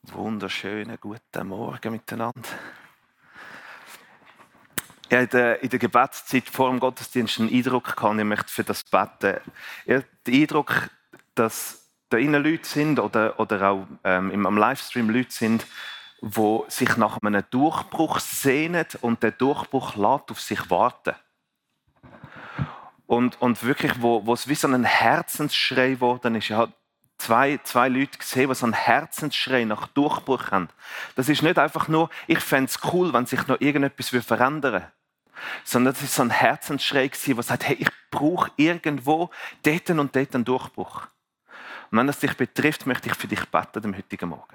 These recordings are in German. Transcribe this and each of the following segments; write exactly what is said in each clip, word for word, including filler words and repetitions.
Wunderschönen guten Morgen miteinander. Ich hatte in der, in der Gebetszeit vor dem Gottesdienst einen Eindruck gehabt, ich möchte für das beten. Ich hatte den Eindruck, dass da innen Leute sind oder, oder auch ähm, im, am Livestream Leute sind, die sich nach einem Durchbruch sehnen und der Durchbruch lässt auf sich warten. Und, und wirklich, wo, wo es wie so ein Herzensschrei geworden ist. Ich habe zwei, zwei Leute gesehen, die so einen Herzensschrei nach Durchbruch haben. Das ist nicht einfach nur, ich fände es cool, wenn sich noch irgendetwas verändern würde. Sondern das ist so ein Herzensschrei gewesen, der sagt, hey, ich brauche irgendwo dort und dort einen Durchbruch. Und wenn es dich betrifft, möchte ich für dich beten am heutigen Morgen.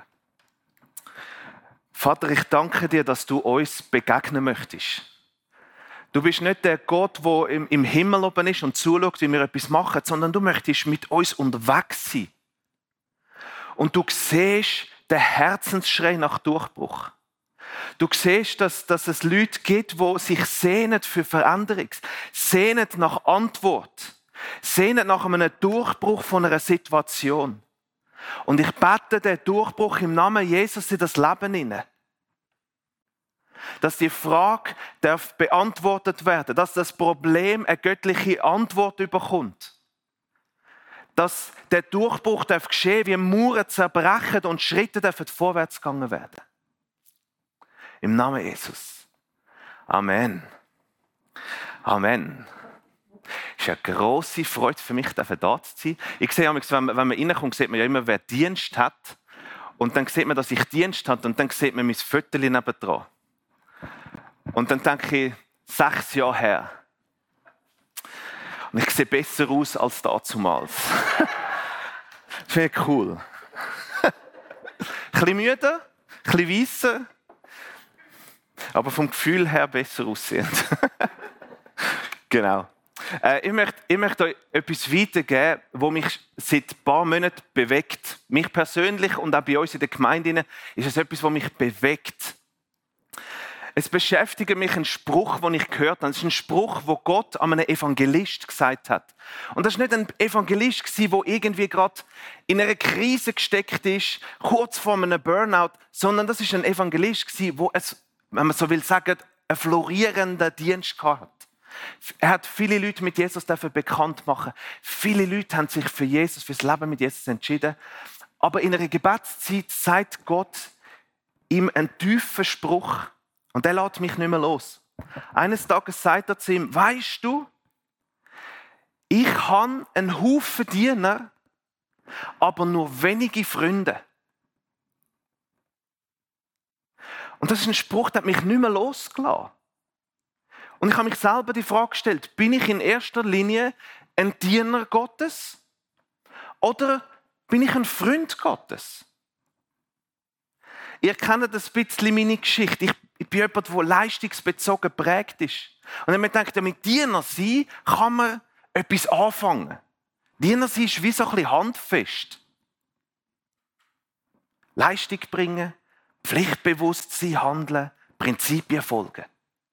Vater, ich danke dir, dass du uns begegnen möchtest. Du bist nicht der Gott, der im, im Himmel oben ist und zuschaut, wie wir etwas machen, sondern du möchtest mit uns unterwegs sein. Und du siehst den Herzensschrei nach Durchbruch. Du siehst, dass, dass es Leute gibt, die sich sehnen für Veränderung, sehnen nach Antwort, sehnen nach einem Durchbruch von einer Situation. Und ich bete den Durchbruch im Namen Jesus in das Leben hinein. Dass die Frage darf beantwortet werden, dass das Problem eine göttliche Antwort bekommt. Dass der Durchbruch darf geschehen, wie Mauern zerbrechen und Schritte dürfen vorwärts gegangen werden. Im Namen Jesus. Amen. Amen. Es ist eine grosse Freude für mich, da zu sein. Ich sehe, wenn man reinkommt, sieht man ja immer, wer Dienst hat. Und dann sieht man, dass ich Dienst habe und dann sieht man mein Viertel nebendran. Und dann denke ich, sechs Jahre her. Und ich sehe besser aus als dazumals. Das finde ich cool. Ein bisschen müde, ein bisschen weisser, aber vom Gefühl her besser aussehend. Genau. Äh, ich, möchte, ich möchte euch etwas weitergeben, das mich seit ein paar Monaten bewegt. Mich persönlich und auch bei uns in der Gemeinde ist es etwas, das mich bewegt. Es beschäftigt mich ein Spruch, den ich gehört habe. Es ist ein Spruch, den Gott an einen Evangelist gesagt hat. Und das war nicht ein Evangelist, der irgendwie gerade in einer Krise gesteckt ist, kurz vor einem Burnout, sondern das ist ein Evangelist, der, wenn man so will sagen, einen florierenden Dienst hatte. Er hat viele Leute mit Jesus bekannt machen. Viele Leute haben sich für Jesus, für das Leben mit Jesus entschieden. Aber in einer Gebetszeit sagt Gott ihm einen tiefen Spruch. Und der lässt mich nicht mehr los. Eines Tages sagt er zu ihm, weisst du, ich habe einen Haufen Diener, aber nur wenige Freunde. Und das ist ein Spruch, der hat mich nicht mehr losgelassen. Und ich habe mich selber die Frage gestellt, bin ich in erster Linie ein Diener Gottes oder bin ich ein Freund Gottes? Ihr kennt ein bisschen meine Geschichte. Ich Ich bin jemand, der leistungsbezogen geprägt ist. Und wenn man denkt, mit Diener sein kann man etwas anfangen. Diener sein ist wie so ein bisschen handfest. Leistung bringen, Pflichtbewusstsein handeln, Prinzipien folgen.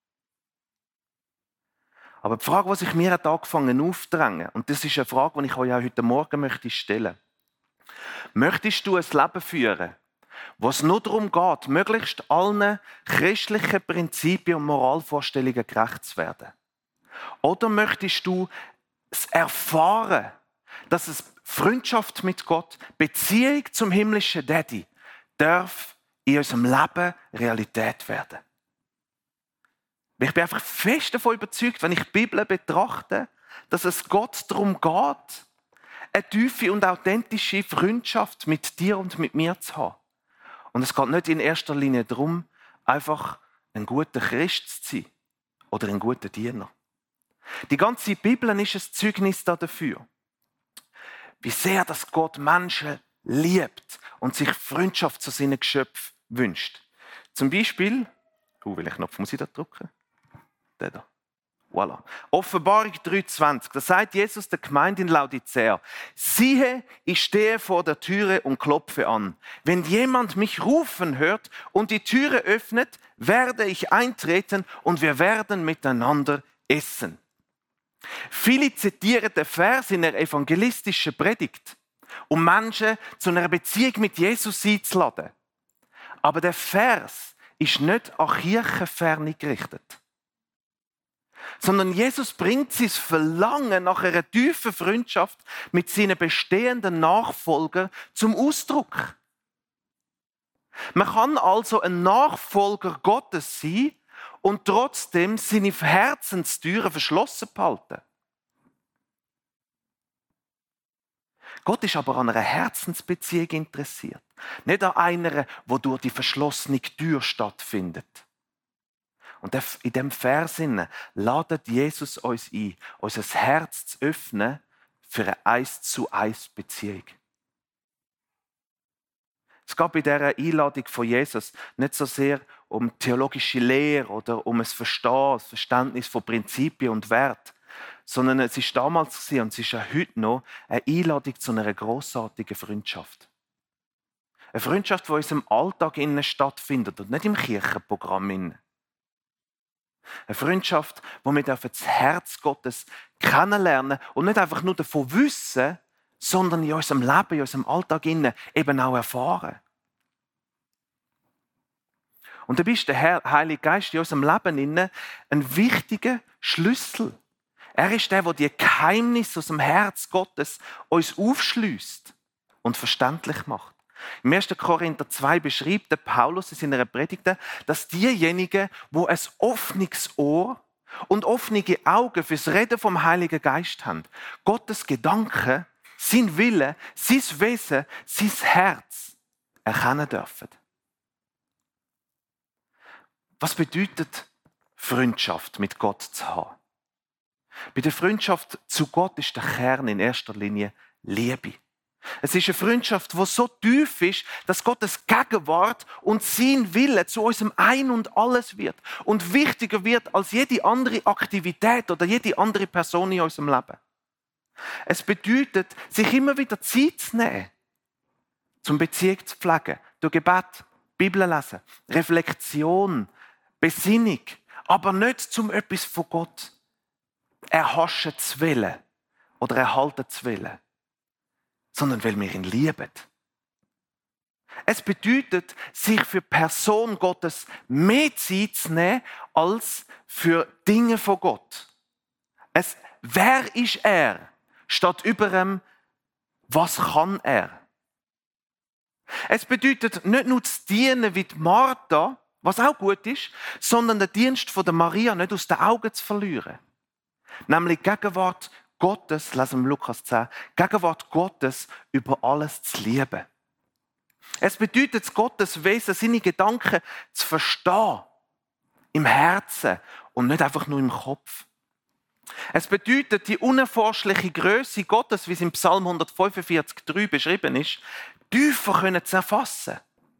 Aber die Frage, die sich mir hat angefangen aufzudrängen, und das ist eine Frage, die ich euch auch heute Morgen möchte stellen. Möchtest du ein Leben führen, wo es nur darum geht, möglichst allen christlichen Prinzipien und Moralvorstellungen gerecht zu werden? Oder möchtest du es erfahren, dass es Freundschaft mit Gott, Beziehung zum himmlischen Daddy, darf in unserem Leben Realität werden? Ich bin einfach fest davon überzeugt, wenn ich die Bibel betrachte, dass es Gott darum geht, eine tiefe und authentische Freundschaft mit dir und mit mir zu haben. Und es geht nicht in erster Linie darum, einfach ein guter Christ zu sein oder ein guter Diener. Die ganze Bibel ist ein Zeugnis dafür, wie sehr das Gott Menschen liebt und sich Freundschaft zu seinen Geschöpfen wünscht. Zum Beispiel, uh, welchen Knopf muss ich da drücken? Der da. Voilà. Offenbarung drei zwanzig. Da sagt Jesus der Gemeinde in Laodicea: Siehe, ich stehe vor der Türe und klopfe an. Wenn jemand mich rufen hört und die Türe öffnet, werde ich eintreten und wir werden miteinander essen. Viele zitieren den Vers in der evangelistischen Predigt, um Menschen zu einer Beziehung mit Jesus einzuladen. Aber der Vers ist nicht an Kirchenferne gerichtet, sondern Jesus bringt sein Verlangen nach einer tiefen Freundschaft mit seinen bestehenden Nachfolgern zum Ausdruck. Man kann also ein Nachfolger Gottes sein und trotzdem seine Herzenstüren verschlossen behalten. Gott ist aber an einer Herzensbeziehung interessiert. Nicht an einer, wo durch die verschlossene Tür stattfindet. Und in diesem Vers ladet Jesus uns ein, unser Herz zu öffnen für eine eins zu eins Beziehung. Es geht bei dieser Einladung von Jesus nicht so sehr um theologische Lehre oder um ein Verstehen, das Verständnis von Prinzipien und Wert, sondern es ist damals und es ist auch heute noch eine Einladung zu einer grossartigen Freundschaft. Eine Freundschaft, die in unserem Alltag stattfindet und nicht im Kirchenprogramm. Eine Freundschaft, wo wir das Herz Gottes kennenlernen und nicht einfach nur davon wissen, sondern in unserem Leben, in unserem Alltag eben auch erfahren. Und da ist der Heilige Geist in unserem Leben ein wichtiger Schlüssel. Er ist der, der die Geheimnisse aus dem Herz Gottes uns aufschließt und verständlich macht. Im ersten Korinther zwei beschreibt der Paulus in seiner Predigt, dass diejenigen, die ein offenes Ohr und offene Augen fürs Reden vom Heiligen Geist haben, Gottes Gedanken, sein Wille, sein Wesen, sein Herz erkennen dürfen. Was bedeutet Freundschaft mit Gott zu haben? Bei der Freundschaft zu Gott ist der Kern in erster Linie Liebe. Es ist eine Freundschaft, die so tief ist, dass Gottes Gegenwart und sein Wille zu unserem Ein und Alles wird und wichtiger wird als jede andere Aktivität oder jede andere Person in unserem Leben. Es bedeutet, sich immer wieder Zeit zu nehmen, zum Beziehung zu pflegen, durch Gebet, Bibel lesen, Reflexion, Besinnung, aber nicht zum etwas von Gott erhaschen zu wollen oder erhalten zu wollen, sondern weil wir ihn lieben. Es bedeutet, sich für die Person Gottes mehr Zeit zu nehmen, als für Dinge von Gott. Es, wer ist er, statt über ihm, was kann er? Es bedeutet nicht nur zu dienen wie die Martha, was auch gut ist, sondern den Dienst von der Maria nicht aus den Augen zu verlieren. Nämlich die Gegenwart Gottes, lesen wir Lukas zehn, Gegenwart Gottes über alles zu lieben. Es bedeutet, Gottes Wesen, seine Gedanken zu verstehen, im Herzen und nicht einfach nur im Kopf. Es bedeutet, die unerforschliche Größe Gottes, wie es im Psalm hundertfünfundvierzig drei beschrieben ist, tiefer können zu erfassen.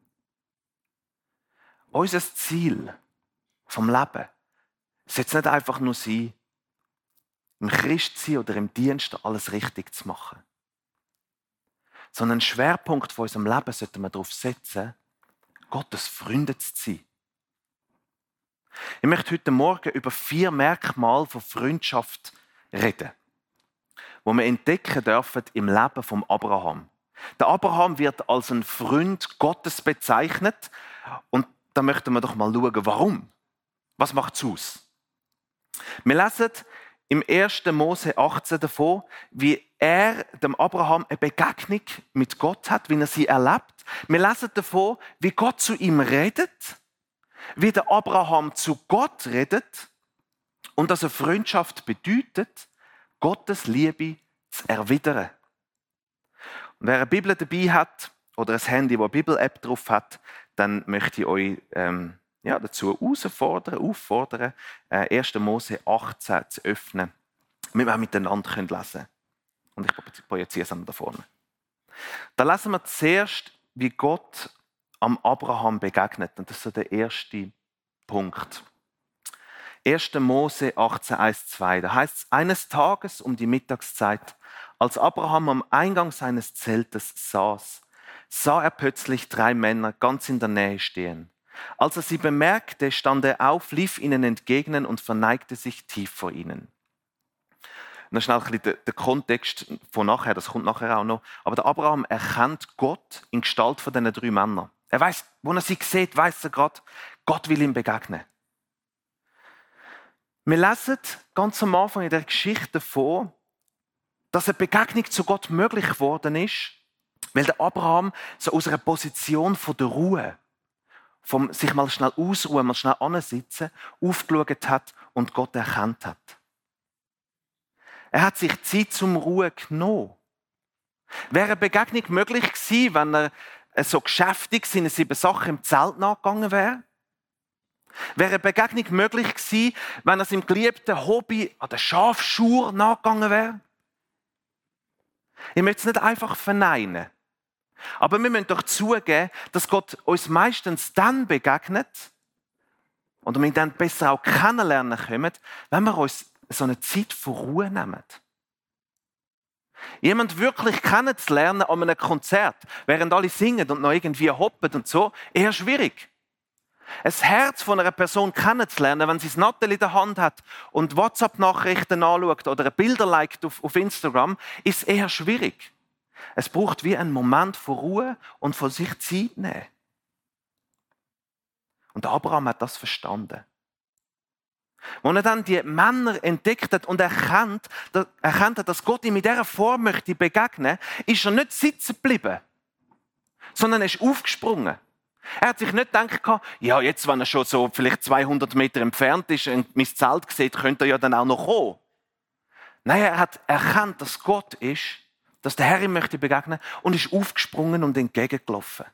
Unser Ziel vom Leben sollte nicht einfach nur sein, im Christsein oder im Dienst alles richtig zu machen. Sondern ein Schwerpunkt von unserem Leben sollte man darauf setzen, Gottes Freunde zu sein. Ich möchte heute Morgen über vier Merkmale von Freundschaft reden, die wir entdecken dürfen im Leben von Abraham. Der Abraham wird als ein Freund Gottes bezeichnet und da möchten wir doch mal schauen, warum. Was macht es aus? Wir lesen im ersten Mose achtzehn davon, wie er dem Abraham eine Begegnung mit Gott hat, wie er sie erlebt. Wir lesen davon, wie Gott zu ihm redet, wie der Abraham zu Gott redet und dass eine Freundschaft bedeutet, Gottes Liebe zu erwidern. Und wer eine Bibel dabei hat oder ein Handy, wo eine Bibel-App drauf hat, dann möchte ich euch ähm, ja, dazu herausfordern, auffordern, äh, ersten Mose achtzehn zu öffnen, damit wir miteinander lesen können. Und ich projiziere es da vorne. Da lesen wir zuerst, wie Gott am Abraham begegnet. Und das ist so der erste Punkt. ersten Mose achtzehn, eins bis zwei. Da heißt es, eines Tages um die Mittagszeit, als Abraham am Eingang seines Zeltes saß, sah er plötzlich drei Männer ganz in der Nähe stehen. Als er sie bemerkte, stand er auf, lief ihnen entgegen und verneigte sich tief vor ihnen. Und das ist ein bisschen der Kontext von nachher, das kommt nachher auch noch. Aber der Abraham erkennt Gott in Gestalt von diesen drei Männern. Er weiß, wo er sie sieht, weiß er gerade, Gott will ihm begegnen. Wir lesen ganz am Anfang in der Geschichte vor, dass eine Begegnung zu Gott möglich geworden ist, weil der Abraham so aus einer Position von der Ruhe, vom sich mal schnell ausruhen, mal schnell ansitzen, aufgeschaut hat und Gott erkannt hat. Er hat sich Zeit zum Ruhe genommen. Wäre eine Begegnung möglich gewesen, wenn er so geschäftig seine sieben Sachen im Zelt nachgegangen wäre? Wäre eine Begegnung möglich gewesen, wenn er seinem geliebten Hobby an der Schafschur nachgegangen wäre? Ich möchte es nicht einfach verneinen. Aber wir müssen doch zugeben, dass Gott uns meistens dann begegnet und wir ihn dann besser auch kennenlernen können, wenn wir uns so eine Zeit von Ruhe nehmen. Jemand wirklich kennenzulernen an einem Konzert, während alle singen und noch irgendwie hoppen und so, eher schwierig. Ein Herz von einer Person kennenzulernen, wenn sie das Nattel in der Hand hat und WhatsApp-Nachrichten anschaut oder Bilder liked auf, auf Instagram, ist eher schwierig. Es braucht wie einen Moment von Ruhe und von sich Zeit nehmen. Und Abraham hat das verstanden. Als er dann die Männer entdeckt hat und erkannt, erkannt hat, dass Gott ihm in dieser Form möchte begegnen, ist er nicht sitzen geblieben, sondern er ist aufgesprungen. Er hat sich nicht gedacht, ja, jetzt, wenn er schon so vielleicht zweihundert Meter entfernt ist und mein Zelt sieht, könnte er ja dann auch noch kommen. Nein, er hat erkannt, dass Gott ist, dass der Herr ihm möchte begegnen und ist aufgesprungen und entgegengelaufen.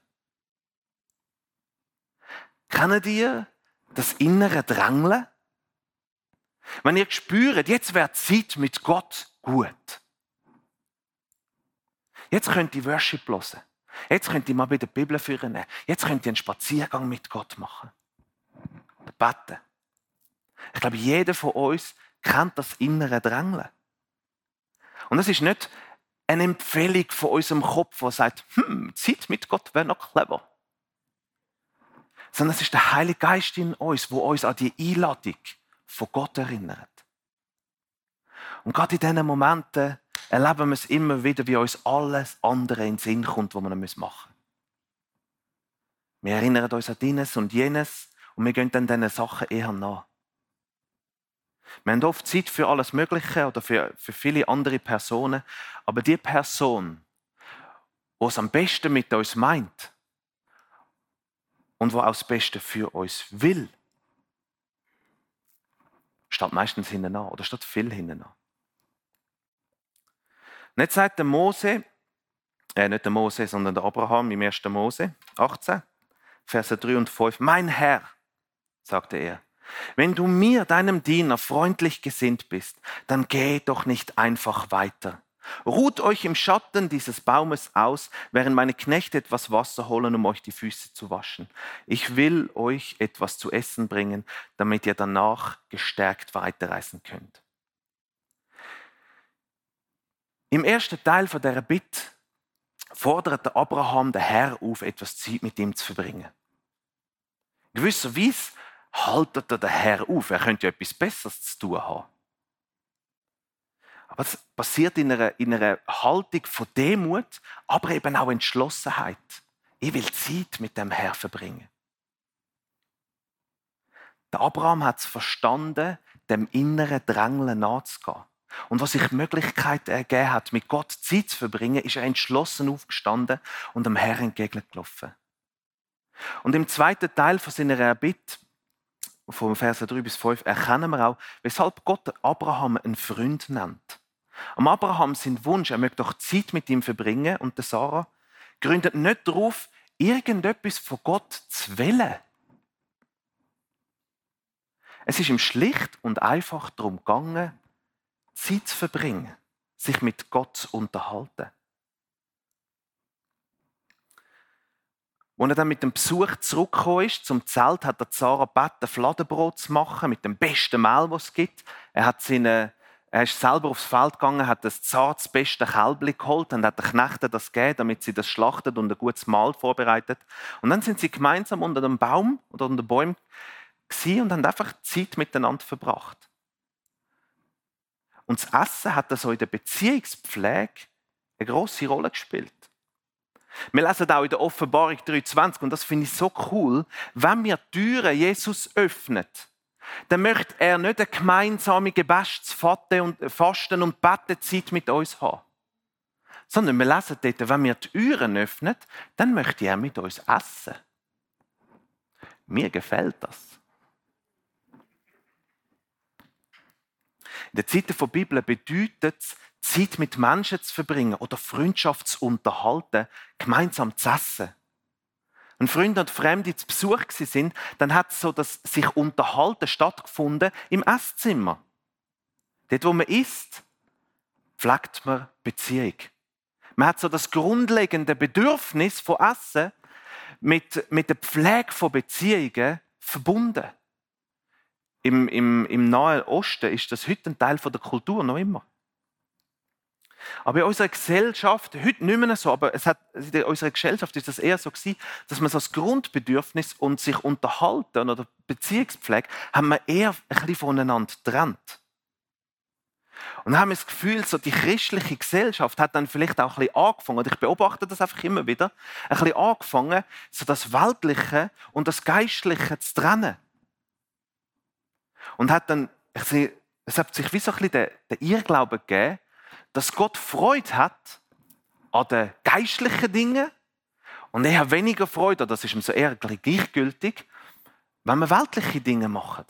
Kennt ihr das innere Drängeln? Wenn ihr spürt, jetzt wäre die Zeit mit Gott gut. Jetzt könnt ihr Worship hören. Jetzt könnt ihr mal bei der Bibel führen. Jetzt könnt ihr einen Spaziergang mit Gott machen. Oder beten. Ich glaube, jeder von uns kennt das innere Drängeln. Und das ist nicht eine Empfehlung von unserem Kopf, der sagt, hm, Zeit mit Gott wäre noch clever. Sondern es ist der Heilige Geist in uns, der uns an die Einladung von Gott erinnert. Und gerade in diesen Momenten erleben wir es immer wieder, wie uns alles andere in den Sinn kommt, was wir noch machen müssen. Wir erinnern uns an dieses und jenes und wir gehen dann diesen Sachen eher nach. Wir haben oft Zeit für alles Mögliche oder für, für viele andere Personen, aber die Person, die es am besten mit uns meint und die auch das Beste für uns will, steht meistens hinten an oder steht viel hinten an. Und jetzt sagt der Mose, äh, nicht der Mose, sondern der Abraham im ersten Mose achtzehn, Verse drei und fünf. Mein Herr, sagte er, wenn du mir, deinem Diener, freundlich gesinnt bist, dann geh doch nicht einfach weiter. Ruht euch im Schatten dieses Baumes aus, während meine Knechte etwas Wasser holen, um euch die Füße zu waschen. Ich will euch etwas zu essen bringen, damit ihr danach gestärkt weiterreisen könnt. Im ersten Teil von dieser Bitte fordert Abraham den Herr auf, etwas Zeit mit ihm zu verbringen. Gewisserweise haltet er den Herr auf. Er könnte ja etwas Besseres zu tun haben. Aber es passiert in einer, in einer Haltung von Demut, aber eben auch Entschlossenheit. Ich will Zeit mit dem Herr verbringen. Der Abraham hat es verstanden, dem inneren Drängeln nachzugehen. Und was sich die Möglichkeit ergeben hat, mit Gott Zeit zu verbringen, ist er entschlossen aufgestanden und dem Herrn entgegengelaufen. Und im zweiten Teil von seiner Bitte, von Verse drei bis fünf, erkennen wir auch, weshalb Gott Abraham einen Freund nennt. Am Abraham sein Wunsch, er möchte doch Zeit mit ihm verbringen, und der Sarah, gründet nicht darauf, irgendetwas von Gott zu wollen. Es ist ihm schlicht und einfach darum gegangen, Zeit zu verbringen, sich mit Gott zu unterhalten. Als er dann mit dem Besuch zurückgekommen ist zum Zelt, hat er Sarah gebeten, Fladenbrot zu machen mit dem besten Mehl, das es gibt. Er, hat seine, er ist selber aufs Feld gegangen, hat das zartes, beste Kälbchen geholt und hat den Knechten das gegeben, damit sie das schlachtet und ein gutes Mahl vorbereitet. Und dann sind sie gemeinsam unter dem Baum oder unter den Bäumen gewesen und haben einfach Zeit miteinander verbracht. Und das Essen hat also in der Beziehungspflege eine grosse Rolle gespielt. Wir lesen auch in der Offenbarung drei zwanzig, und das finde ich so cool, wenn wir die Türen Jesus öffnet, dann möchte er nicht eine gemeinsame Gebetsfasten und Fasten und Betenzeit mit uns haben. Sondern wir lesen dort, wenn wir die Türen öffnen, dann möchte er mit uns essen. Mir gefällt das. In der Zeit der Bibel bedeutet es, Zeit mit Menschen zu verbringen oder Freundschaft zu unterhalten, gemeinsam zu essen. Wenn Freunde und Fremde zu Besuch waren, dann hat so das sich Unterhalten stattgefunden im Esszimmer. Dort, wo man isst, pflegt man Beziehung. Man hat so das grundlegende Bedürfnis von Essen mit, mit der Pflege von Beziehungen verbunden. Im, im, Im Nahen Osten ist das heute ein Teil der Kultur, noch immer. Aber in unserer Gesellschaft, heute nicht mehr so, aber es hat, in unserer Gesellschaft ist das eher so gewesen, dass man so das Grundbedürfnis und sich unterhalten oder Beziehungspflege, haben wir eher ein bisschen voneinander getrennt. Und dann haben wir das Gefühl, so die christliche Gesellschaft hat dann vielleicht auch ein bisschen angefangen, und ich beobachte das einfach immer wieder, ein bisschen angefangen, so das Weltliche und das Geistliche zu trennen. Und hat dann, es hat sich wie so ein bisschen der, der Irrglaube gegeben, dass Gott Freude hat an den geistlichen Dingen und eher weniger Freude, das ist ihm so eher gleichgültig, wenn wir weltliche Dinge machen.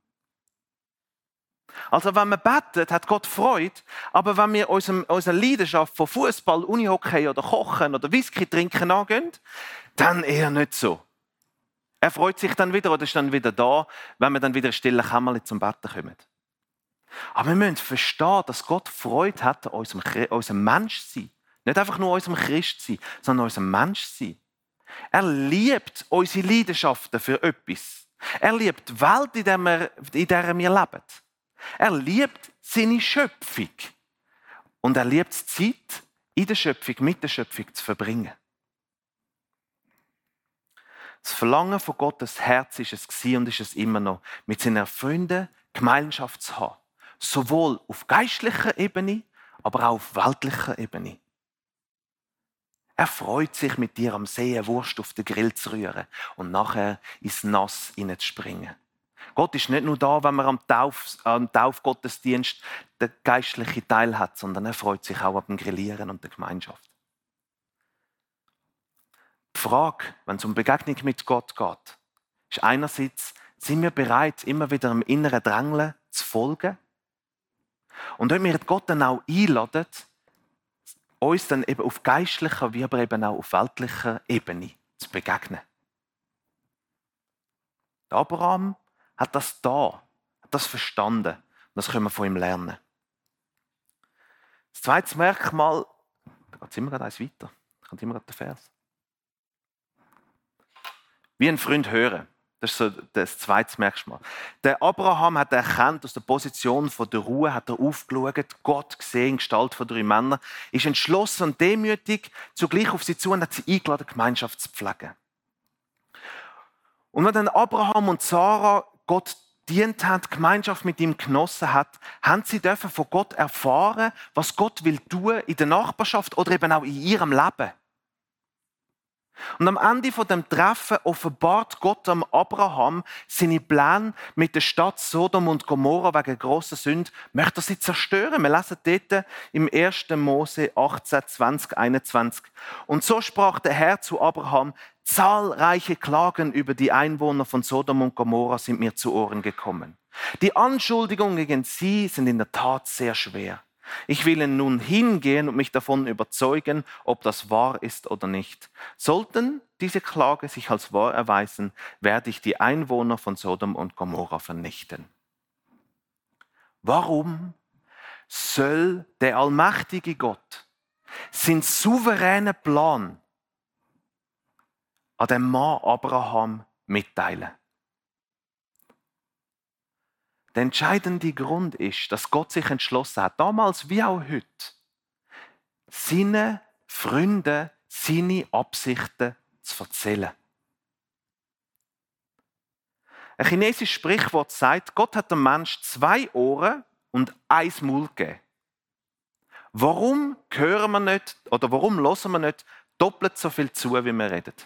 Also wenn wir beten, hat Gott Freude, aber wenn wir unserem, unserer Leidenschaft von Fußball, Unihockey oder Kochen oder Whisky trinken angehen, dann eher nicht so. Er freut sich dann wieder oder ist dann wieder da, wenn wir dann wieder in stille Kämmerchen zum Betten kommen. Aber wir müssen verstehen, dass Gott Freude hat an unserem, unserem Menschsein. Nicht einfach nur an unserem Christsein, sondern an unserem Menschsein. Er liebt unsere Leidenschaften für etwas. Er liebt die Welt, in der wir, in der wir leben. Er liebt seine Schöpfung. Und er liebt die Zeit, in der Schöpfung, mit der Schöpfung zu verbringen. Das Verlangen von Gottes Herz ist es gewesen und ist es immer noch, mit seinen Freunden Gemeinschaft zu haben. Sowohl auf geistlicher Ebene, aber auch auf weltlicher Ebene. Er freut sich, mit dir am See eine Wurst auf den Grill zu rühren und nachher ins Nass hineinzuspringen. Gott ist nicht nur da, wenn man am, Tauf, am Taufgottesdienst den geistlichen Teil hat, sondern er freut sich auch am Grillieren und der Gemeinschaft. Die Frage, wenn es um Begegnung mit Gott geht, ist einerseits, sind wir bereit, immer wieder im inneren Drängeln zu folgen? Und wenn wir Gott dann auch einladen, uns dann eben auf geistlicher, wie aber eben auch auf weltlicher Ebene zu begegnen. Der Abraham hat das da, hat das verstanden. Und das können wir von ihm lernen. Das zweite Merkmal, da geht es immer gerade eins weiter, da kommt immer gerade der Vers. Wie ein Freund hören. Das ist so das zweite Merkmal. Der Abraham hat erkannt, aus der Position von der Ruhe hat er aufgeschaut, Gott gesehen, in Gestalt von drei Männern, ist entschlossen und demütig, zugleich auf sie zu und hat sie eingeladen, Gemeinschaft zu pflegen. Und wenn dann Abraham und Sarah Gott dient haben, Gemeinschaft mit ihm genossen hat, haben sie dürfen von Gott erfahren, was Gott will tun in der Nachbarschaft oder eben auch in ihrem Leben. Und am Ende von dem Treffen offenbart Gott am Abraham seine Pläne mit der Stadt Sodom und Gomorra wegen grosser Sünde. Möchte er sie zerstören? Wir lesen dort im ersten Mose achtzehn, zwanzig, einundzwanzig. Und so sprach der Herr zu Abraham: Zahlreiche Klagen über die Einwohner von Sodom und Gomorra sind mir zu Ohren gekommen. Die Anschuldigungen gegen sie sind in der Tat sehr schwer. Ich will nun hingehen und mich davon überzeugen, ob das wahr ist oder nicht. Sollten diese Klage sich als wahr erweisen, werde ich die Einwohner von Sodom und Gomorra vernichten. Warum soll der allmächtige Gott seinen souveränen Plan an den Mann Abraham mitteilen? Der entscheidende Grund ist, dass Gott sich entschlossen hat, damals wie auch heute, seinen Freunden seine Absichten zu erzählen. Ein chinesisches Sprichwort sagt, Gott hat dem Menschen zwei Ohren und ein Maul gegeben. Warum hören wir nicht oder warum hören wir nicht doppelt so viel zu, wie wir reden.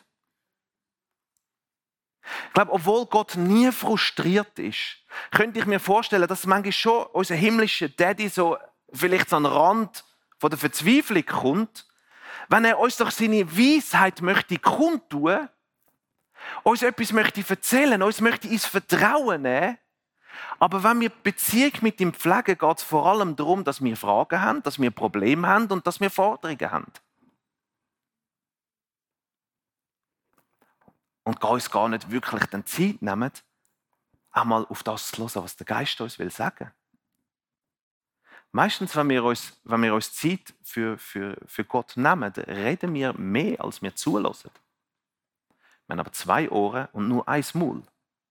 Ich glaube, obwohl Gott nie frustriert ist, könnte ich mir vorstellen, dass manchmal schon unser himmlischer Daddy so vielleicht so an den Rand von der Verzweiflung kommt, wenn er uns doch seine Weisheit möchte kundtun, uns etwas möchte erzählen, uns möchte ins Vertrauen nehmen. Aber wenn wir die Beziehung mit ihm pflegen, geht es vor allem darum, dass wir Fragen haben, dass wir Probleme haben und dass wir Forderungen haben. Und uns gar nicht wirklich die Zeit nehmen, einmal auf das zu hören, was der Geist uns will sagen. Meistens, wenn wir uns, wenn wir uns Zeit für, für, für Gott nehmen, reden wir mehr, als wir zulassen. Wir haben aber zwei Ohren und nur ein Maul.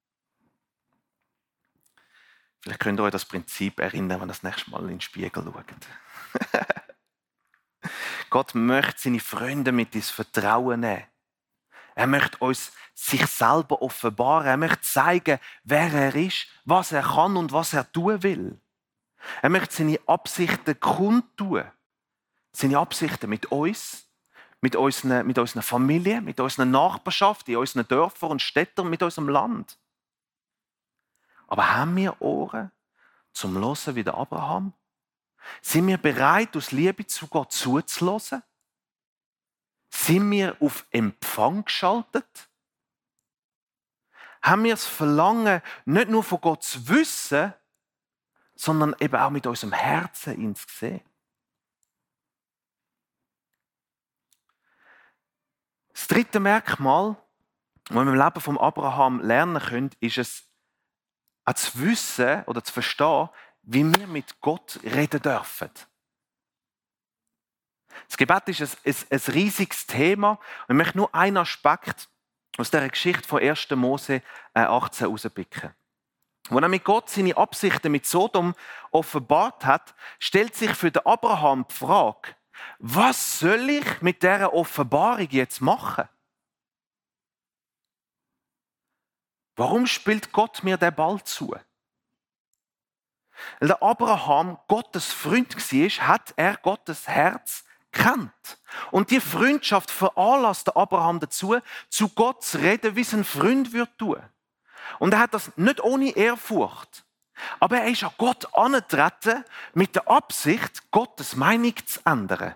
Vielleicht könnt ihr euch das Prinzip erinnern, wenn ihr das nächste Mal in den Spiegel schaut. Gott möchte seine Freunde mit ins Vertrauen nehmen. Er möchte uns sich selber offenbaren. Er möchte zeigen, wer er ist, was er kann und was er tun will. Er möchte seine Absichten kundtun. Seine Absichten mit uns, mit unseren, mit unseren Familien, mit unserer Nachbarschaft, in unseren Dörfern und Städten, mit unserem Land. Aber haben wir Ohren zum Hören wie der Abraham? Sind wir bereit, aus Liebe zu Gott zuzuhören? Sind wir auf Empfang geschaltet? Haben wir das Verlangen, nicht nur von Gott zu wissen, sondern eben auch mit unserem Herzen ihn zu sehen? Das dritte Merkmal, das wir im Leben von Abraham lernen können, ist es, auch zu wissen oder zu verstehen, wie wir mit Gott reden dürfen. Das Gebet ist ein, ein, ein riesiges Thema. Und ich möchte nur einen Aspekt aus dieser Geschichte von ersten Mose achtzehn herauspicken. Als er mit Gott seine Absichten mit Sodom offenbart hat, stellt sich für den Abraham die Frage, was soll ich mit dieser Offenbarung jetzt machen? Warum spielt Gott mir den Ball zu? Weil der Abraham Gottes Freund war, hat er Gottes Herz kennt. Und die Freundschaft veranlasst Abraham dazu, zu Gott zu reden, wie es ein Freund würde tun. Und er hat das nicht ohne Ehrfurcht. Aber er ist an Gott angetreten mit der Absicht, Gottes Meinung zu ändern.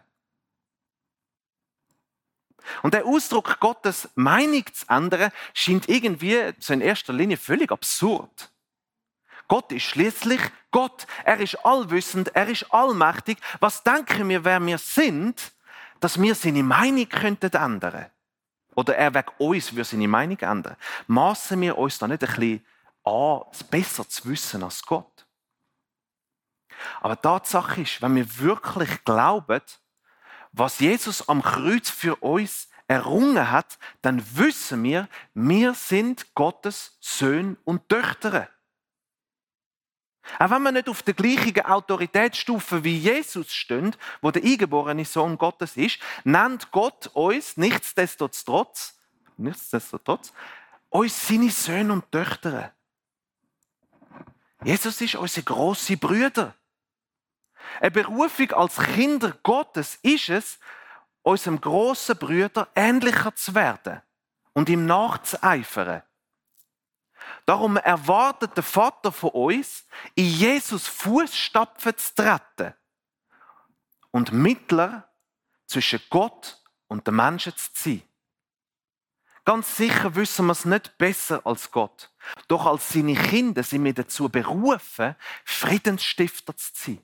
Und der Ausdruck, Gottes Meinung zu ändern, scheint irgendwie so in erster Linie völlig absurd. Gott ist schließlich Gott. Er ist allwissend, er ist allmächtig. Was denken wir, wer wir sind, dass wir seine Meinung könnten ändern? Oder er wegen uns würde seine Meinung ändern? Massen wir uns da nicht ein bisschen an, es besser zu wissen als Gott? Aber die Tatsache ist, wenn wir wirklich glauben, was Jesus am Kreuz für uns errungen hat, dann wissen wir, wir sind Gottes Söhne und Töchter. Auch wenn wir nicht auf der gleichen Autoritätsstufe wie Jesus stehen, wo der eingeborene Sohn Gottes ist, nennt Gott uns nichtsdestotrotz, nichtsdestotrotz uns seine Söhne und Töchter. Jesus ist unser grosser Bruder. Eine Berufung als Kinder Gottes ist es, unserem grossen Bruder ähnlicher zu werden und ihm nachzueifern. Darum erwartet der Vater von uns, in Jesus Fußstapfen zu treten und Mittler zwischen Gott und den Menschen zu sein. Ganz sicher wissen wir es nicht besser als Gott. Doch als seine Kinder sind wir dazu berufen, Friedensstifter zu sein.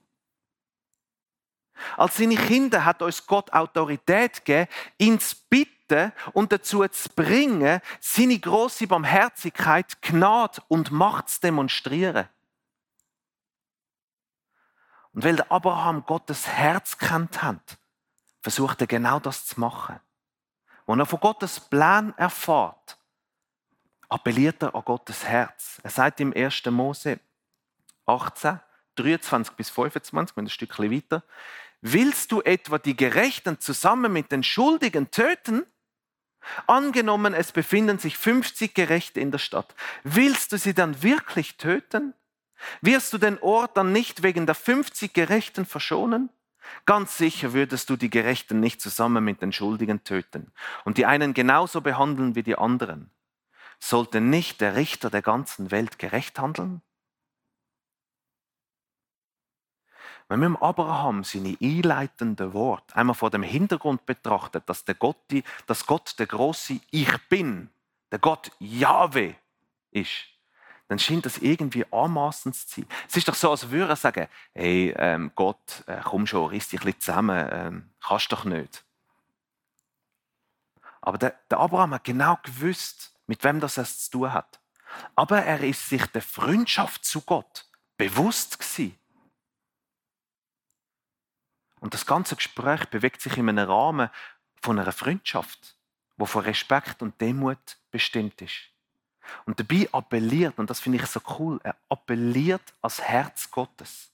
Als seine Kinder hat uns Gott Autorität gegeben, ihn zu bitten und dazu zu bringen, seine grosse Barmherzigkeit, Gnade und Macht zu demonstrieren. Und weil der Abraham Gottes Herz kennt hat, versucht er genau das zu machen. Als er von Gottes Plan erfährt, appelliert er an Gottes Herz. Er sagt im ersten Mose achtzehn, dreiundzwanzig bis fünfundzwanzig, ein Stückchen weiter: Willst du etwa die Gerechten zusammen mit den Schuldigen töten? Angenommen, es befinden sich fünfzig Gerechte in der Stadt. Willst du sie dann wirklich töten? Wirst du den Ort dann nicht wegen der fünfzig Gerechten verschonen? Ganz sicher würdest du die Gerechten nicht zusammen mit den Schuldigen töten und die einen genauso behandeln wie die anderen. Sollte nicht der Richter der ganzen Welt gerecht handeln? Wenn wir im Abraham seine einleitenden Worte einmal vor dem Hintergrund betrachtet, dass, der Gott, die, dass Gott der große Ich Bin, der Gott Jahwe ist, dann scheint das irgendwie anmassend zu sein. Es ist doch so, als würde er sagen, hey ähm, Gott, äh, komm schon, riss dich ein bisschen zusammen, ähm, kannst doch nicht. Aber der, der Abraham hat genau gewusst, mit wem das es zu tun hat. Aber er ist sich der Freundschaft zu Gott bewusst gewesen. Und das ganze Gespräch bewegt sich in einem Rahmen von einer Freundschaft, wo von Respekt und Demut bestimmt ist. Und dabei appelliert, und das finde ich so cool, er appelliert ans Herz Gottes.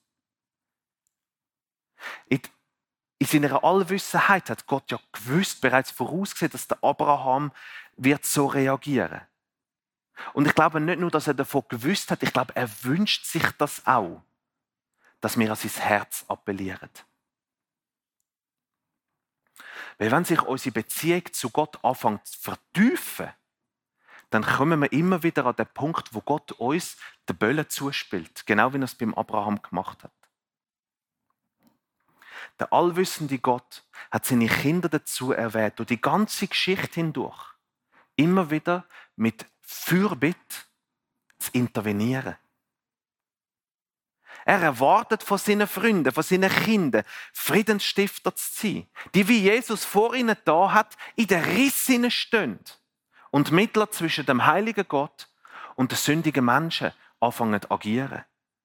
In, in seiner Allwissenheit hat Gott ja gewusst, bereits vorausgesehen, dass der Abraham wird so reagieren. Und ich glaube nicht nur, dass er davon gewusst hat, ich glaube, er wünscht sich das auch, dass wir an sein Herz appellieren. Weil wenn sich unsere Beziehung zu Gott anfängt zu vertiefen, dann kommen wir immer wieder an den Punkt, wo Gott uns den Böllen zuspielt. Genau wie er es beim Abraham gemacht hat. Der allwissende Gott hat seine Kinder dazu erwählt, durch die ganze Geschichte hindurch, immer wieder mit Fürbitte zu intervenieren. Er erwartet von seinen Freunden, von seinen Kindern, Friedensstifter zu sein, die wie Jesus vor ihnen da hat, in den Rissen stehen und Mittler zwischen dem heiligen Gott und den sündigen Menschen anfangen zu agieren.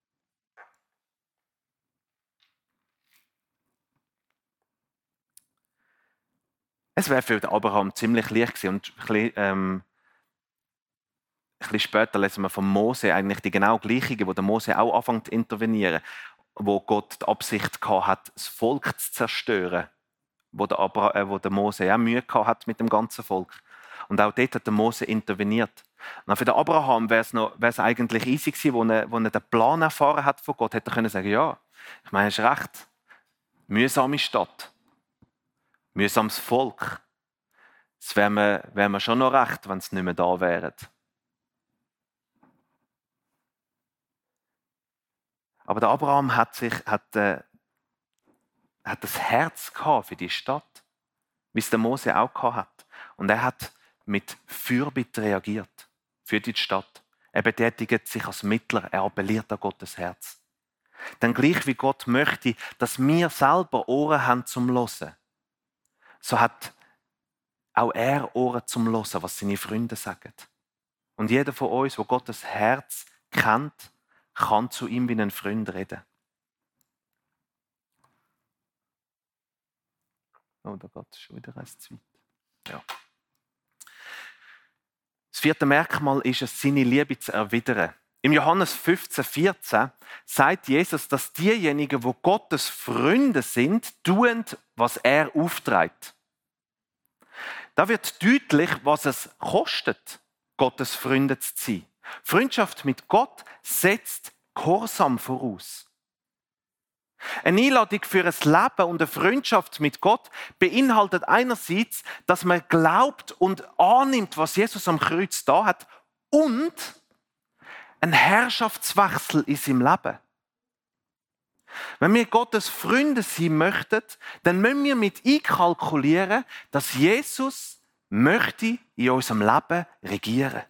Es wäre für Abraham ziemlich leicht gewesen und ein bisschen, ähm, ein bisschen später lesen wir von Mose eigentlich die genau gleiche, wo der Mose auch anfängt zu intervenieren, wo Gott die Absicht gehabt hat, das Volk zu zerstören, wo der, Abra äh, wo der Mose auch Mühe gehabt hat mit dem ganzen Volk. Und auch dort hat der Mose interveniert. Und für den Abraham wäre es, noch, wäre es eigentlich easy gewesen, wo er, wo er den Plan erfahren hat von Gott, hätte er können sagen, ja, ich meine, es ist recht, mühsame Stadt, mühsames Volk. Es wäre mir, wäre mir schon noch recht, wenn es nicht mehr da wäre. Aber der Abraham hat, sich, hat, äh, hat das Herz gehabt für die Stadt, wie es der Mose auch gehabt hat. Und er hat mit Fürbitte reagiert für die Stadt. Er betätigt sich als Mittler, er appelliert an Gottes Herz. Denn gleich wie Gott möchte, dass wir selber Ohren haben zum Hören, so hat auch er Ohren zum Hören, was seine Freunde sagen. Und jeder von uns, der Gottes Herz kennt, kann zu ihm wie ein Freund reden. Oh, da geht es schon wieder eins zu weit. Ja. Das vierte Merkmal ist es, seine Liebe zu erwidern. Im Johannes fünfzehn, vierzehn sagt Jesus, dass diejenigen, die Gottes Freunde sind, tun, was er aufträgt. Da wird deutlich, was es kostet, Gottes Freunde zu sein. Freundschaft mit Gott setzt Gehorsam voraus. Eine Einladung für ein Leben und eine Freundschaft mit Gott beinhaltet einerseits, dass man glaubt und annimmt, was Jesus am Kreuz da hat, und ein Herrschaftswechsel in seinem Leben. Wenn wir Gottes Freunde sein möchten, dann müssen wir mit einkalkulieren, dass Jesus möchte in unserem Leben regieren.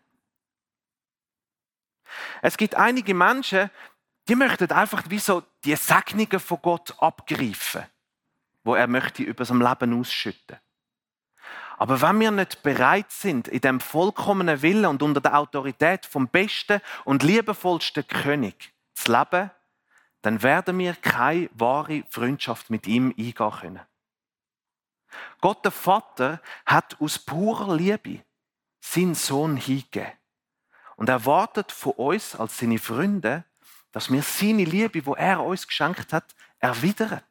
Es gibt einige Menschen, die möchten einfach wie so die Segnungen von Gott abgreifen, wo er möchte über sein Leben ausschütten. Aber wenn wir nicht bereit sind, in dem vollkommenen Willen und unter der Autorität vom besten und liebevollsten König zu leben, dann werden wir keine wahre Freundschaft mit ihm eingehen können. Gott, der Vater, hat aus purer Liebe seinen Sohn hingegeben. Und er erwartet von uns als seine Freunde, dass wir seine Liebe, die er uns geschenkt hat, erwidern.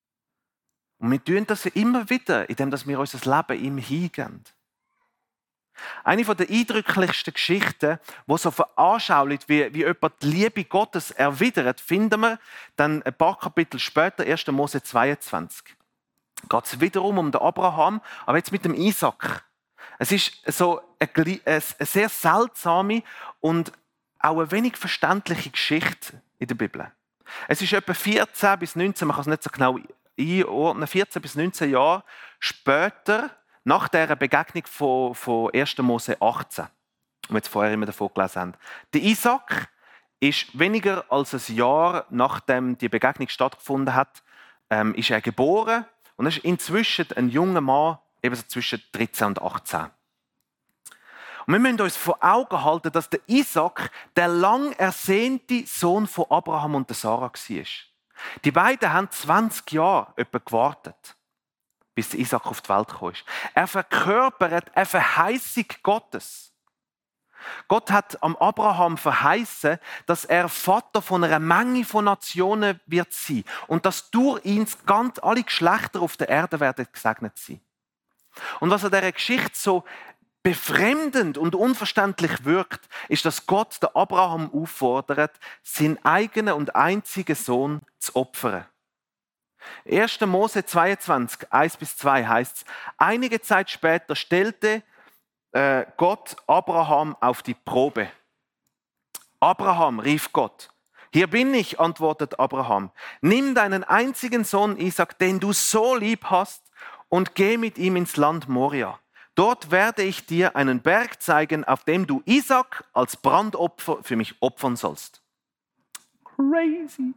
Und wir tun das immer wieder, indem wir unser Leben ihm hingeben. Eine der eindrücklichsten Geschichten, die so veranschaulicht, wie, wie jemand die Liebe Gottes erwidert, finden wir dann ein paar Kapitel später, erster Mose zweiundzwanzig. Geht es wiederum um den Abraham, aber jetzt mit dem Isaac. Es ist so eine, eine sehr seltsame und auch eine wenig verständliche Geschichte in der Bibel. Es ist etwa vierzehn bis neunzehn, man kann es nicht so genau einordnen, vierzehn bis neunzehn Jahre später, nach dieser Begegnung von, von erster Mose achtzehn, die wir jetzt vorher immer davon gelesen haben. Der Isaac ist weniger als ein Jahr, nachdem die Begegnung stattgefunden hat, ähm, ist er geboren und er ist inzwischen ein junger Mann, eben so zwischen dreizehn und achtzehn. Und wir müssen uns vor Augen halten, dass der Isaac der lang ersehnte Sohn von Abraham und der Sarah war. Die beiden haben zwanzig Jahre etwa gewartet, bis der Isaac auf die Welt kam. Er verkörpert eine Verheißung Gottes. Gott hat am Abraham verheißen, dass er Vater von einer Menge von Nationen wird sein und dass durch ihn ganz alle Geschlechter auf der Erde werden gesegnet sein. Und was an dieser Geschichte so befremdend und unverständlich wirkt, ist, dass Gott den Abraham auffordert, seinen eigenen und einzigen Sohn zu opfern. erster Mose zweiundzwanzig, eins bis zwei heißt es, einige Zeit später stellte äh, Gott Abraham auf die Probe. Abraham, rief Gott. Hier bin ich, antwortet Abraham. Nimm deinen einzigen Sohn Isaac, den du so lieb hast, und geh mit ihm ins Land Moria. Dort werde ich dir einen Berg zeigen, auf dem du Isaac als Brandopfer für mich opfern sollst. Crazy.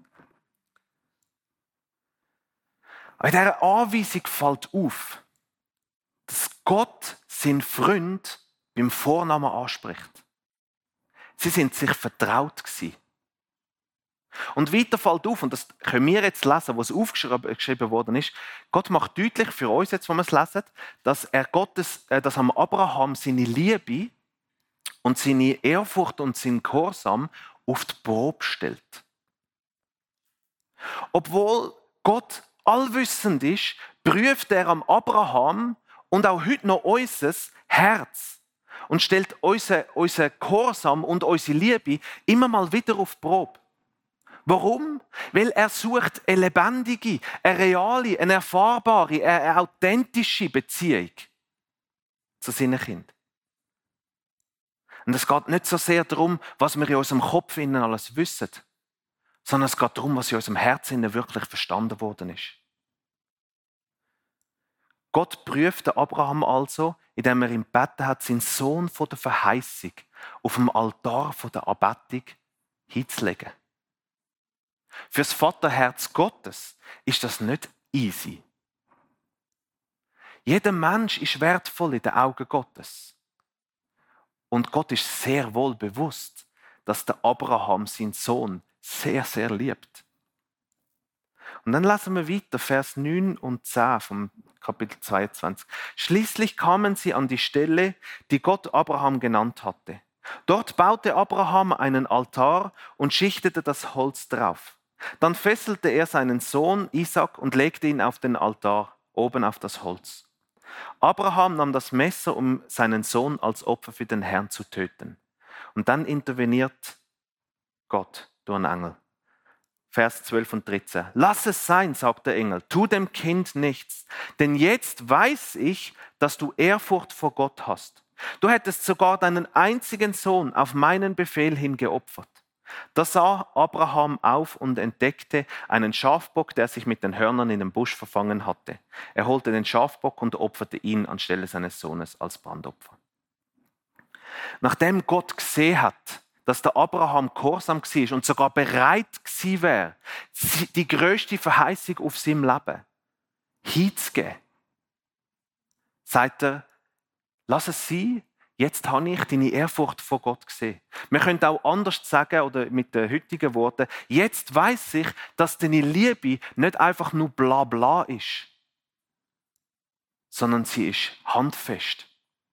In dieser Anweisung fällt auf, dass Gott seinen Freund beim Vornamen anspricht. Sie sind sich vertraut gewesen. Und weiter fällt auf, und das können wir jetzt lesen, was aufgeschrieben worden ist, Gott macht deutlich für uns, jetzt, wo wir es lesen, dass er Gottes, äh, dass am Abraham seine Liebe und seine Ehrfurcht und sein Gehorsam auf die Probe stellt. Obwohl Gott allwissend ist, prüft er am Abraham und auch heute noch unser Herz und stellt unser, unser Gehorsam und unsere Liebe immer mal wieder auf die Probe. Warum? Weil er sucht eine lebendige, eine reale, eine erfahrbare, eine authentische Beziehung zu seinen Kindern. Und es geht nicht so sehr darum, was wir in unserem Kopf innen alles wissen, sondern es geht darum, was in unserem Herzen wirklich verstanden worden ist. Gott prüfte Abraham also, indem er ihm gebeten hat, seinen Sohn von der Verheißung auf dem Altar von der Anbetung hinzulegen. Für das Vaterherz Gottes ist das nicht easy. Jeder Mensch ist wertvoll in den Augen Gottes. Und Gott ist sehr wohl bewusst, dass der Abraham seinen Sohn sehr, sehr liebt. Und dann lesen wir weiter, Vers neun und zehn vom Kapitel zweiundzwanzig. Schließlich kamen sie an die Stelle, die Gott Abraham genannt hatte. Dort baute Abraham einen Altar und schichtete das Holz drauf. Dann fesselte er seinen Sohn Isaac und legte ihn auf den Altar, oben auf das Holz. Abraham nahm das Messer, um seinen Sohn als Opfer für den Herrn zu töten. Und dann interveniert Gott durch einen Engel. Vers zwölf und dreizehn. Lass es sein, sagt der Engel, tu dem Kind nichts, denn jetzt weiß ich, dass du Ehrfurcht vor Gott hast. Du hättest sogar deinen einzigen Sohn auf meinen Befehl hin geopfert. Da sah Abraham auf und entdeckte einen Schafbock, der sich mit den Hörnern in dem Busch verfangen hatte. Er holte den Schafbock und opferte ihn anstelle seines Sohnes als Brandopfer. Nachdem Gott gesehen hat, dass der Abraham gehorsam war und sogar bereit gewesen wäre, die grösste Verheißung auf seinem Leben hinzugeben, sagt er, lass es sein, jetzt habe ich deine Ehrfurcht vor Gott gesehen. Wir können auch anders sagen, oder mit den heutigen Worten, jetzt weiss ich, dass deine Liebe nicht einfach nur bla bla ist, sondern sie ist handfest.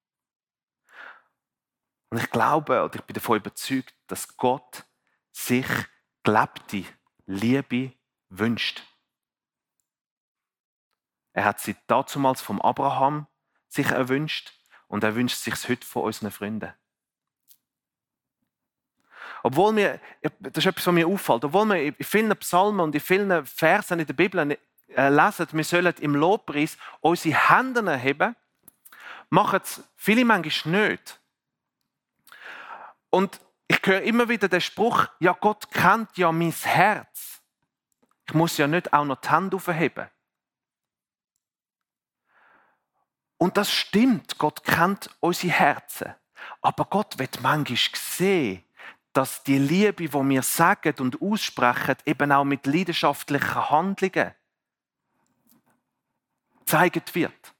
Und ich glaube, oder ich bin davon überzeugt, dass Gott sich gelebte Liebe wünscht. Er hat sie damals vom Abraham sich erwünscht Und er wünscht sich heute von unseren Freunden. Obwohl mir, das ist etwas, was mir auffällt, obwohl wir in vielen Psalmen und in vielen Versen in der Bibel äh, lesen, wir sollen im Lobpreis unsere Hände erheben, machen es viele manchmal nicht. Und ich höre immer wieder den Spruch, ja, Gott kennt ja mein Herz. Ich muss ja nicht auch noch die Hände aufheben. Und das stimmt, Gott kennt unsere Herzen. Aber Gott wird manchmal sehen, dass die Liebe, die wir sagen und aussprechen, eben auch mit leidenschaftlichen Handlungen gezeigt wird.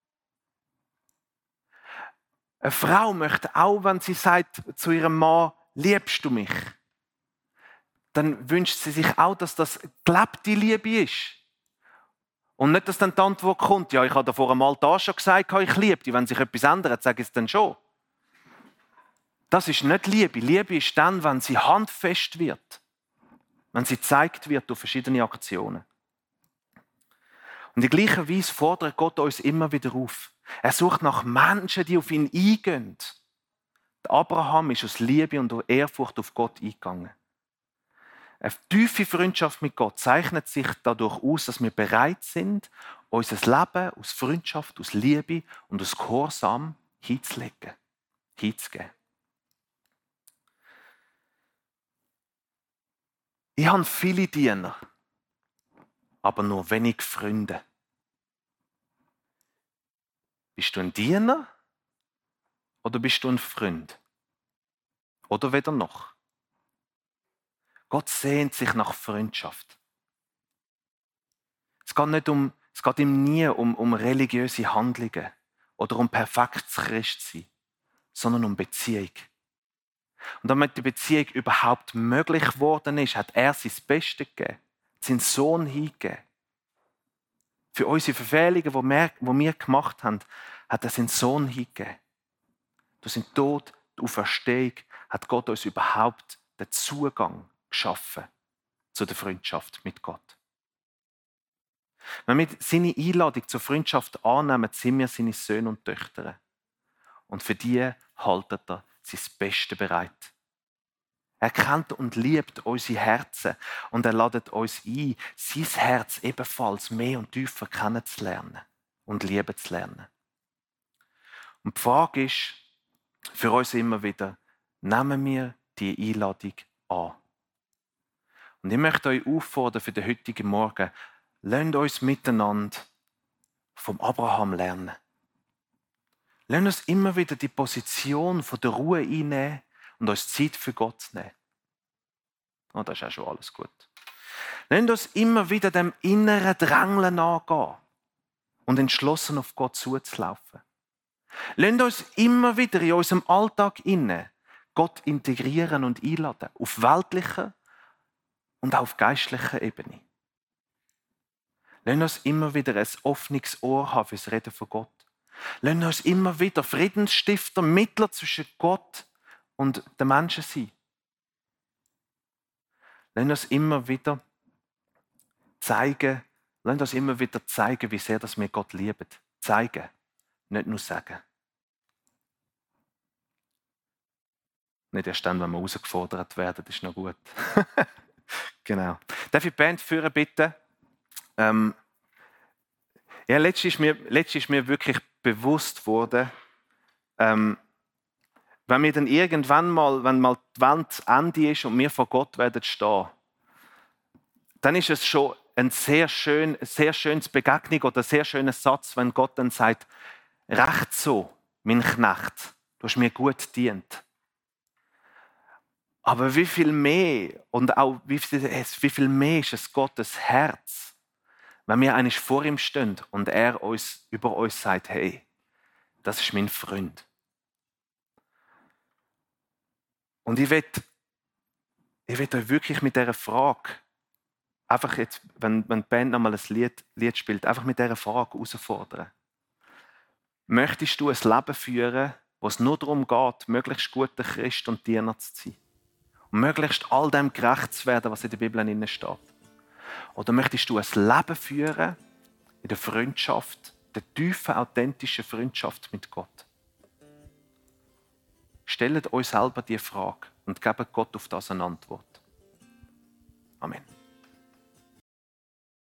Eine Frau möchte auch, wenn sie sagt zu ihrem Mann, liebst du mich? Dann wünscht sie sich auch, dass das gelebte Liebe ist. Und nicht, dass dann die Antwort kommt, ja, ich habe da vor einem Altar schon gesagt, ich liebe dich. Wenn sich etwas ändert, sage ich es dann schon. Das ist nicht Liebe. Liebe ist dann, wenn sie handfest wird. Wenn sie gezeigt wird durch verschiedene Aktionen. Und in gleicher Weise fordert Gott uns immer wieder auf. Er sucht nach Menschen, die auf ihn eingehen. Abraham ist aus Liebe und aus Ehrfurcht auf Gott eingegangen. Eine tiefe Freundschaft mit Gott zeichnet sich dadurch aus, dass wir bereit sind, unser Leben aus Freundschaft, aus Liebe und aus Gehorsam hinzulegen, hinzugeben. Ich habe viele Diener, aber nur wenig Freunde. Bist du ein Diener oder bist du ein Freund? Oder weder noch? Gott sehnt sich nach Freundschaft. Es geht, nicht um, es geht ihm nie um, um religiöse Handlungen oder um perfektes Christsein, sondern um Beziehung. Und damit die Beziehung überhaupt möglich geworden ist, hat er sein Bestes gegeben, seinen Sohn hingegeben. Für unsere Verfehlungen, die wir, die wir gemacht haben, hat er seinen Sohn hingegeben. Durch seinen Tod, die Auferstehung, hat Gott uns überhaupt den Zugang geschaffen zu der Freundschaft mit Gott. Wenn wir seine Einladung zur Freundschaft annehmen, sind wir seine Söhne und Töchter. Und für die haltet er sein Bestes bereit. Er kennt und liebt unsere Herzen und er ladet uns ein, sein Herz ebenfalls mehr und tiefer kennenzulernen und lieben zu lernen. Und die Frage ist für uns immer wieder, nehmen wir die Einladung an? Und ich möchte euch auffordern für den heutigen Morgen, lasst uns miteinander vom Abraham lernen. Lasst uns immer wieder die Position von der Ruhe einnehmen und uns Zeit für Gott nehmen. Oh, das ist auch schon alles gut. Lasst uns immer wieder dem inneren Drängeln nachgehen und entschlossen auf Gott zuzulaufen. Lasst uns immer wieder in unserem Alltag inne Gott integrieren und einladen, auf weltlicher und auf geistlicher Ebene. Lasst uns immer wieder ein offenes Ohr haben fürs Reden von Gott. Lasst uns immer wieder Friedensstifter, Mittler zwischen Gott und den Menschen sein. Lasst uns immer wieder zeigen, lasst uns immer wieder zeigen, wie sehr dass wir Gott lieben. Zeigen, nicht nur sagen. Nicht erst dann, wenn wir herausgefordert werden, das ist noch gut. Genau. Darf ich die Band führen, bitte? Ähm, ja, letztens ist mir, letztens ist mir wirklich bewusst worden, ähm, wenn wir dann irgendwann mal, wenn mal die Welt zu Ende ist und wir vor Gott werden stehen, dann ist es schon ein sehr, schön, sehr schönes Begegnung oder ein sehr schöner Satz, wenn Gott dann sagt, recht so, mein Knecht, du hast mir gut gedient. Aber wie viel mehr und auch wie viel, wie viel mehr ist es Gottes Herz, wenn wir eigentlich vor ihm stehen und er uns über uns sagt, hey, das ist mein Freund. Und ich will, ich will euch wirklich mit dieser Frage, einfach jetzt, wenn, wenn die Band nochmal ein Lied, Lied spielt, einfach mit dieser Frage herausfordern. Möchtest du ein Leben führen, wo es nur darum geht, möglichst guter Christ und Diener zu sein? Und möglichst all dem gerecht zu werden, was in der Bibel steht? Oder möchtest du ein Leben führen in der Freundschaft, der tiefen, authentischen Freundschaft mit Gott? Stellt euch selber die Frage und gebt Gott auf das eine Antwort. Amen.